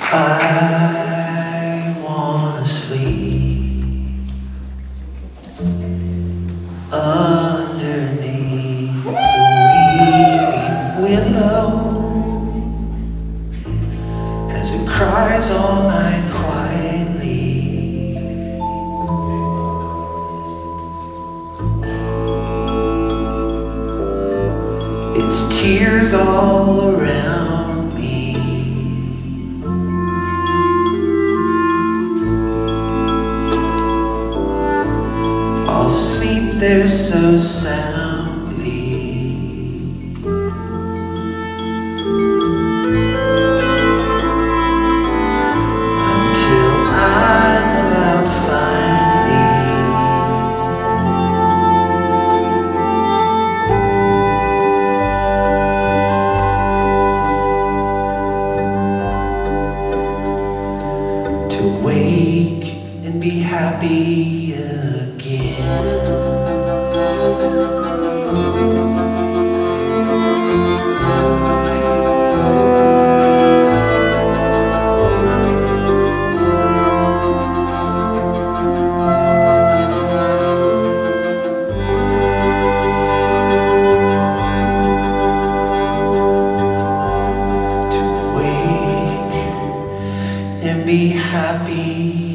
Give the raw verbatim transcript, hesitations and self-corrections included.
I wanna sleep underneath the weeping willow as it cries all night quietly. Its tears all around me. I'll sleep there so soundly until I'm allowed finally to wake and be happy again. To wake and be happy